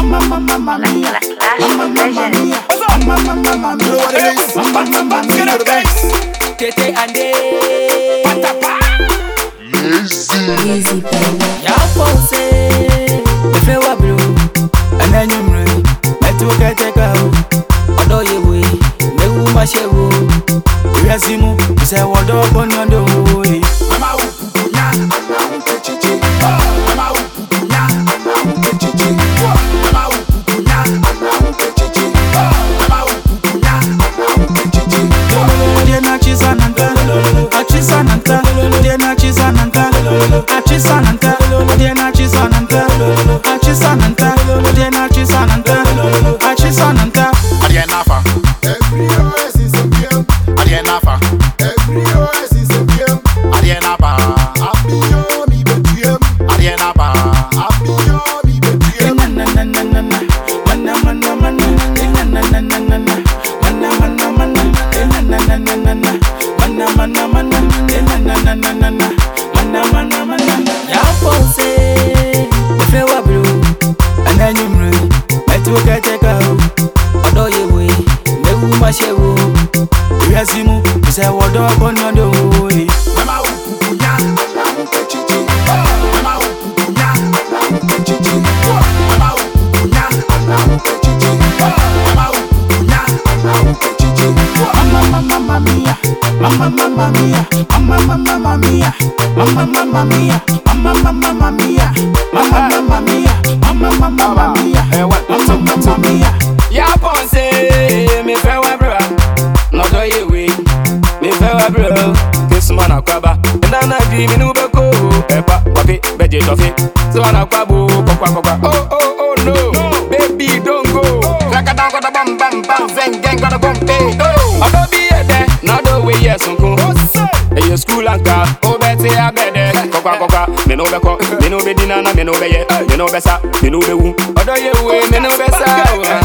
Mamma mia, Tete ande Easy baby. ya pose efe wa bro ananyumre metu keteka odo yewe mewu ma shewo yasimu se wodo bonyondo we mama upunya ana ukechichi mama upunya ana ukechichi mama upunya ana ukechichi mama upunya ana ukechichi Dena chisananta achisananta dena chisananta achisananta dena chisananta achisananta dena chisananta achisananta Alienafa every OS is a game Alienafa every OS is a game Alienaba abio mi betiem Alienaba abio mi betiem ya pose efe wa bro ananyumre metu keteka odo yewe mewu ma shewo yasimu se wodo bonyondo we mama upunya ana ukechichi mama upunya ana ukechichi mama upunya ana ukechichi mama upunya ana ukechichi mamma mia, mamma mia, mamma mia, mamma mia, mamma mia, mamma mia, mamma mia, mamma mia. ya pose me fe wa bro no do yewe me fe wa bro this man akwaba na di mi nu beko epa wafi beje tofi so na kwabo kokwa oh no baby don't go rakata kwata bam bam bam zen gang gotta bombe oh adobi ede na do we yes unko e your school anka o beti abede kokwa me no beko me no be dinana me no be ye me no be sa me no be wu odo yewe me no be sa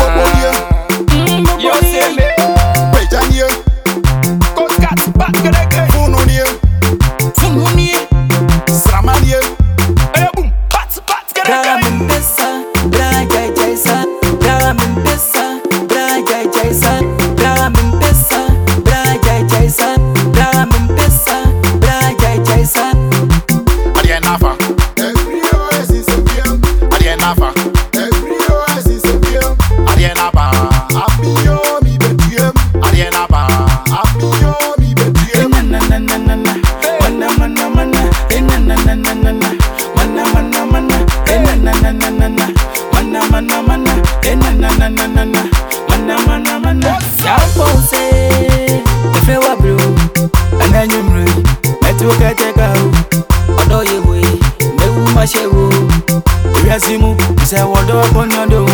yo say me Pejanie Cat back again. Fununie Fumunie. Sramanie Hey boom. Pat again. Pesa, braga jaisa. Pesa, braga jaisa. Pesa, braga jaisa. Pesa, braga jaisa. Alienafa every OS is a game Alienafa every OS is a game Alienaba abio mi betiem Alienaba abio mi betiem Ya pose efe wa bro ananyumre metu keteka odo yewe mewu ma shewo yasimu se wodo bonyondo